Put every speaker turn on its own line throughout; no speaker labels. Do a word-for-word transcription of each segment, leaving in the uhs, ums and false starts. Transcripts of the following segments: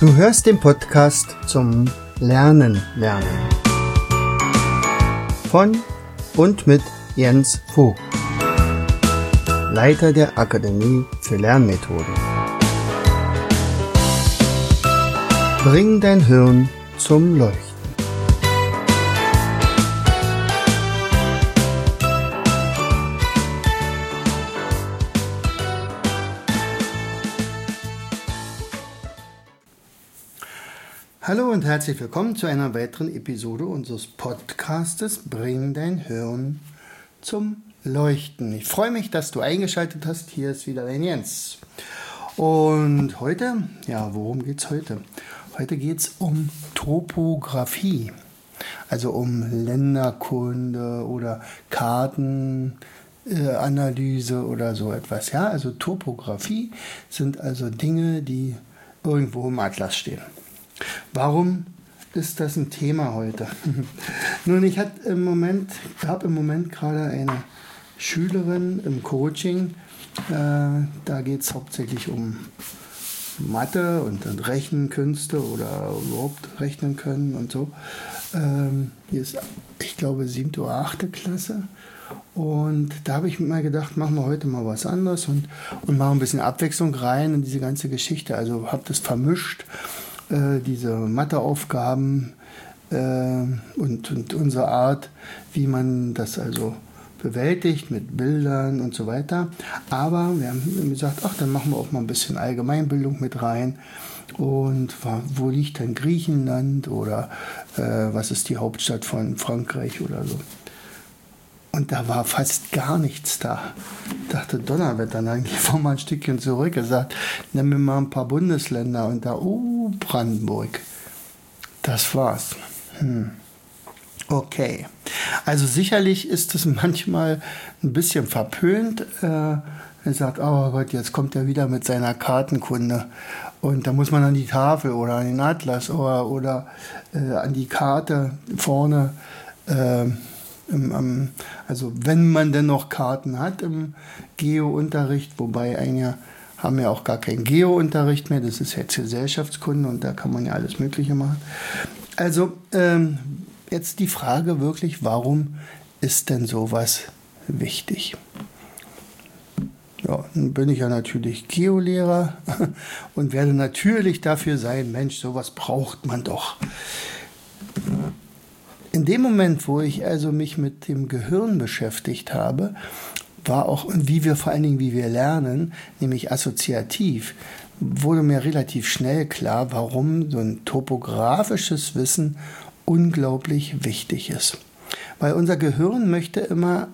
Du hörst den Podcast zum Lernen lernen von und mit Jens Vogt, Leiter der Akademie für Lernmethoden. Bring dein Hirn zum Leuchten. Hallo und herzlich willkommen zu einer weiteren Episode unseres Podcastes Bring dein Hirn zum Leuchten. Ich freue mich, dass du eingeschaltet hast. Hier ist wieder dein Jens. Und heute, ja, worum geht es heute? Heute geht es um Topographie, also um Länderkunde oder Kartenanalyse oder so etwas. Ja, also Topographie sind also Dinge, die irgendwo im Atlas stehen. Warum ist das ein Thema heute? Nun, ich habe im Moment, habe im Moment gerade eine Schülerin im Coaching. Äh, da geht es hauptsächlich um Mathe und, und Rechenkünste oder überhaupt rechnen können und so. Ähm, hier ist, ich glaube, siebte oder achte Klasse. Und da habe ich mir mal gedacht, machen wir heute mal was anderes und, und machen ein bisschen Abwechslung rein in diese ganze Geschichte. Also habe das vermischt. Diese Matheaufgaben äh, und, und unsere Art, wie man das also bewältigt mit Bildern und so weiter. Aber wir haben gesagt, ach, dann machen wir auch mal ein bisschen Allgemeinbildung mit rein. Und wo liegt denn Griechenland oder äh, was ist die Hauptstadt von Frankreich oder so. Und da war fast gar nichts da. Ich dachte, Donnerwetter, dann gehe ich mal ein Stückchen zurück. Er sagt, nimm mir mal ein paar Bundesländer. Und da, oh, Brandenburg. Das war's. Hm. Okay. Also sicherlich ist es manchmal ein bisschen verpönt. Äh, er sagt, oh Gott, jetzt kommt er wieder mit seiner Kartenkunde. Und da muss man an die Tafel oder an den Atlas oder, oder äh, an die Karte vorne. Äh, Also wenn man denn noch Karten hat im Geo-Unterricht, wobei einige haben ja auch gar keinen Geo-Unterricht mehr, das ist jetzt Gesellschaftskunde und da kann man ja alles Mögliche machen. Also ähm, jetzt die Frage wirklich, warum ist denn sowas wichtig? Ja, nun bin ich ja natürlich Geolehrer und werde natürlich dafür sein, Mensch, sowas braucht man doch. In dem Moment, wo ich also mich mit dem Gehirn beschäftigt habe, war auch, und wie wir vor allen Dingen, wie wir lernen, nämlich assoziativ, wurde mir relativ schnell klar, warum so ein topografisches Wissen unglaublich wichtig ist. Weil unser Gehirn möchte immer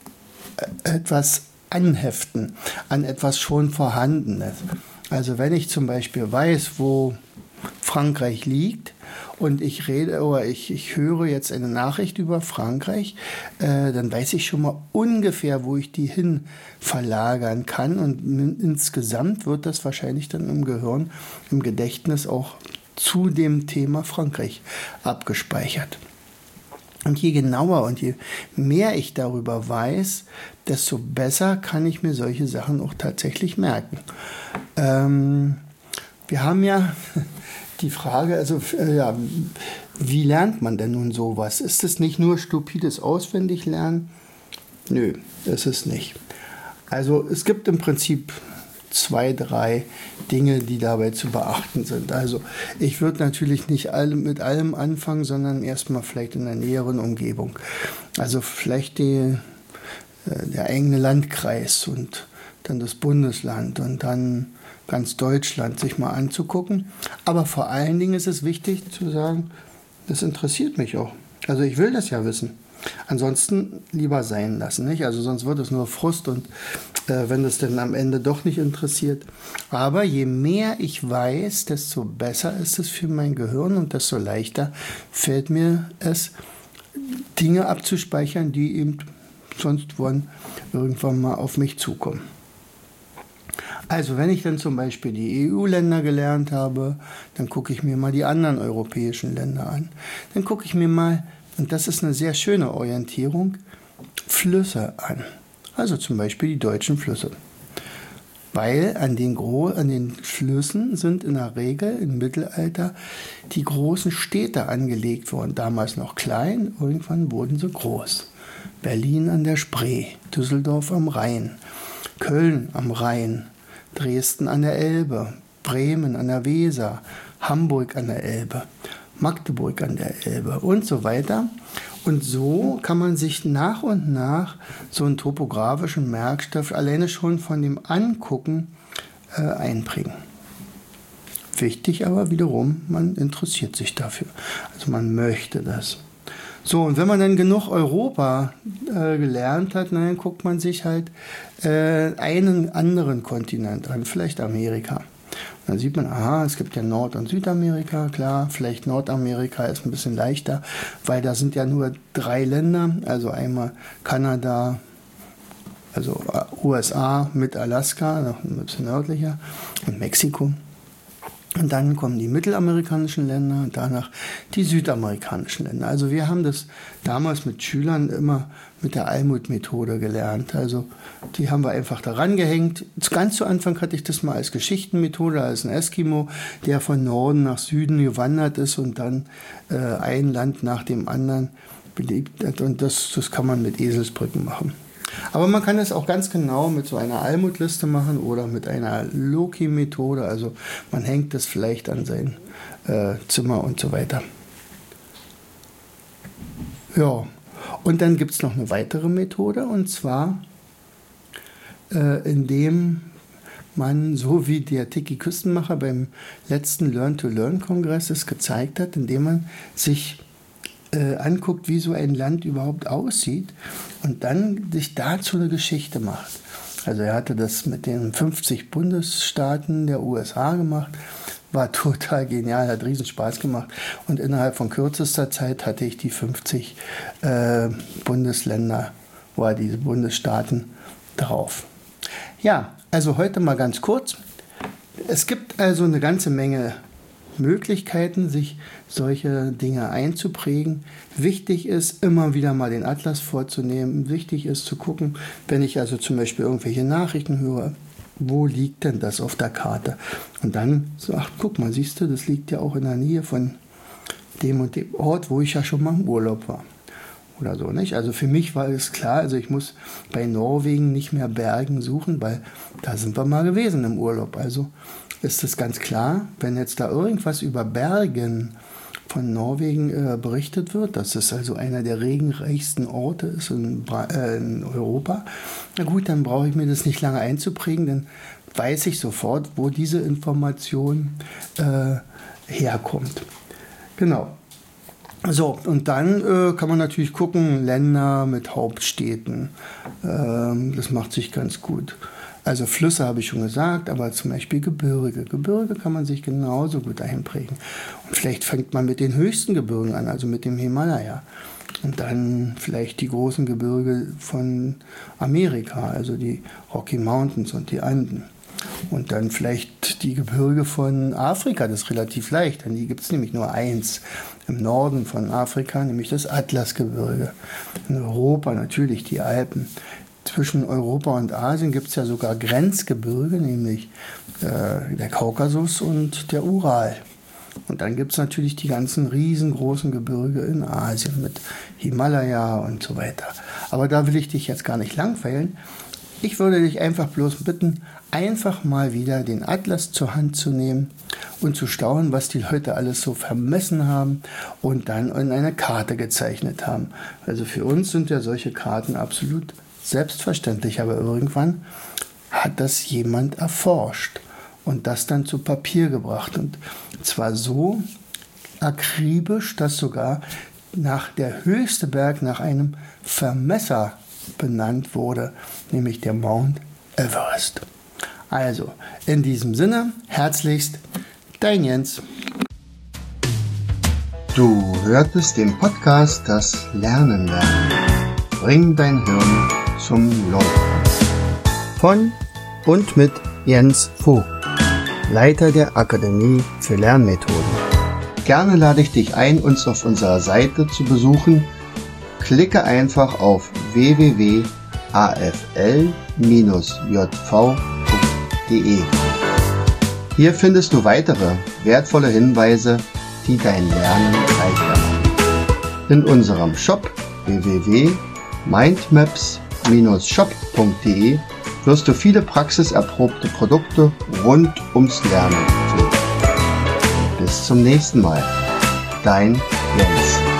etwas anheften an etwas schon Vorhandenes. Also wenn ich zum Beispiel weiß, wo Frankreich liegt und ich rede oder ich, ich höre jetzt eine Nachricht über Frankreich, äh, dann weiß ich schon mal ungefähr, wo ich die hin verlagern kann und in, insgesamt wird das wahrscheinlich dann im Gehirn, im Gedächtnis auch zu dem Thema Frankreich abgespeichert. Und je genauer und je mehr ich darüber weiß, desto besser kann ich mir solche Sachen auch tatsächlich merken. Ähm, wir haben ja die Frage, also äh, ja, wie lernt man denn nun sowas? Ist es nicht nur stupides Auswendiglernen? Nö, ist es nicht. Also es gibt im Prinzip zwei, drei Dinge, die dabei zu beachten sind. Also ich würde natürlich nicht alle, mit allem anfangen, sondern erstmal vielleicht in der näheren Umgebung. Also vielleicht die, äh, der eigene Landkreis und dann das Bundesland und dann ganz Deutschland sich mal anzugucken. Aber vor allen Dingen ist es wichtig zu sagen, das interessiert mich auch. Also ich will das ja wissen. Ansonsten lieber sein lassen, nicht? Also sonst wird es nur Frust und äh, wenn das dann am Ende doch nicht interessiert. Aber je mehr ich weiß, desto besser ist es für mein Gehirn und desto leichter fällt mir es, Dinge abzuspeichern, die eben sonst wann irgendwann mal auf mich zukommen. Also wenn ich dann zum Beispiel die E U-Länder gelernt habe, dann gucke ich mir mal die anderen europäischen Länder an. Dann gucke ich mir mal, und das ist eine sehr schöne Orientierung, Flüsse an. Also zum Beispiel die deutschen Flüsse. weil an den, Gro- an den Flüssen sind in der Regel im Mittelalter die großen Städte angelegt worden. Damals noch klein, irgendwann wurden sie groß. Berlin an der Spree, Düsseldorf am Rhein, Köln am Rhein, Dresden an der Elbe, Bremen an der Weser, Hamburg an der Elbe, Magdeburg an der Elbe und so weiter. Und so kann man sich nach und nach so einen topografischen Merkstoff alleine schon von dem Angucken äh, einbringen. Wichtig aber wiederum, man interessiert sich dafür. Also man möchte das. So, und wenn man dann genug Europa äh, gelernt hat, dann guckt man sich halt äh, einen anderen Kontinent an, vielleicht Amerika. Dann sieht man, aha, es gibt ja Nord- und Südamerika, klar, vielleicht Nordamerika ist ein bisschen leichter, weil da sind ja nur drei Länder, also einmal Kanada, also U S A mit Alaska, noch ein bisschen nördlicher, und Mexiko. Und dann kommen die mittelamerikanischen Länder und danach die südamerikanischen Länder. Also wir haben das damals mit Schülern immer mit der Almut-Methode gelernt. Also die haben wir einfach daran gehängt. Ganz zu Anfang hatte ich das mal als Geschichtenmethode, als ein Eskimo, der von Norden nach Süden gewandert ist und dann äh, ein Land nach dem anderen belebt hat. Und das, das kann man mit Eselsbrücken machen. Aber man kann es auch ganz genau mit so einer Almut-Liste machen oder mit einer Loki-Methode. Also man hängt das vielleicht an sein äh, Zimmer und so weiter. Ja, und dann gibt es noch eine weitere Methode, und zwar äh, indem man, so wie der Tiki Küstenmacher beim letzten Learn-to-Learn-Kongress es gezeigt hat, indem man sich Äh, anguckt, wie so ein Land überhaupt aussieht und dann sich dazu eine Geschichte macht. Also er hatte das mit den fünfzig Bundesstaaten der U S A gemacht, war total genial, hat riesen Spaß gemacht und innerhalb von kürzester Zeit hatte ich die fünfzig äh, Bundesländer oder diese Bundesstaaten drauf. Ja, also heute mal ganz kurz. Es gibt also eine ganze Menge Möglichkeiten, sich solche Dinge einzuprägen. Wichtig ist, immer wieder mal den Atlas vorzunehmen. Wichtig ist zu gucken, wenn ich also zum Beispiel irgendwelche Nachrichten höre, wo liegt denn das auf der Karte? Und dann so, ach, guck mal, siehst du, das liegt ja auch in der Nähe von dem und dem Ort, wo ich ja schon mal im Urlaub war. Oder so, nicht? Also für mich war es klar, also ich muss bei Norwegen nicht mehr Bergen suchen, weil da sind wir mal gewesen im Urlaub. Also ist es ganz klar, wenn jetzt da irgendwas über Bergen von Norwegen äh, berichtet wird, dass es also einer der regenreichsten Orte ist in, äh, in Europa, na gut, dann brauche ich mir das nicht lange einzuprägen, dann weiß ich sofort, wo diese Information äh, herkommt. Genau. So, und dann äh, kann man natürlich gucken, Länder mit Hauptstädten. Ähm, das macht sich ganz gut. Also Flüsse habe ich schon gesagt, aber zum Beispiel Gebirge. Gebirge kann man sich genauso gut einprägen. Und vielleicht fängt man mit den höchsten Gebirgen an, also mit dem Himalaya. Und dann vielleicht die großen Gebirge von Amerika, also die Rocky Mountains und die Anden. Und dann vielleicht die Gebirge von Afrika, das ist relativ leicht, denn die gibt es nämlich nur eins im Norden von Afrika, nämlich das Atlasgebirge. In Europa natürlich die Alpen. Zwischen Europa und Asien gibt es ja sogar Grenzgebirge, nämlich äh, der Kaukasus und der Ural. Und dann gibt es natürlich die ganzen riesengroßen Gebirge in Asien mit Himalaya und so weiter. Aber da will ich dich jetzt gar nicht langweilen. Ich würde dich einfach bloß bitten, einfach mal wieder den Atlas zur Hand zu nehmen und zu staunen, was die Leute alles so vermessen haben und dann in eine Karte gezeichnet haben. Also für uns sind ja solche Karten absolut selbstverständlich, aber irgendwann hat das jemand erforscht und das dann zu Papier gebracht. Und zwar so akribisch, dass sogar nach der höchste Berg nach einem Vermesser benannt wurde, nämlich der Mount Everest. Also, in diesem Sinne, herzlichst, dein Jens.
Du hörtest den Podcast Das Lernen lernen. Bring dein Hirn zum Laufen.
Von und mit Jens Vogt, Leiter der Akademie für Lernmethoden.
Gerne lade ich dich ein, uns auf unserer Seite zu besuchen. Klicke einfach auf w w w punkt a f l dash j v punkt de. Hier findest du weitere wertvolle Hinweise, die dein Lernen leichter machen. In unserem Shop w w w punkt mindmaps Bindestrich shop punkt de wirst du viele praxiserprobte Produkte rund ums Lernen finden. Bis zum nächsten Mal. Dein Jens.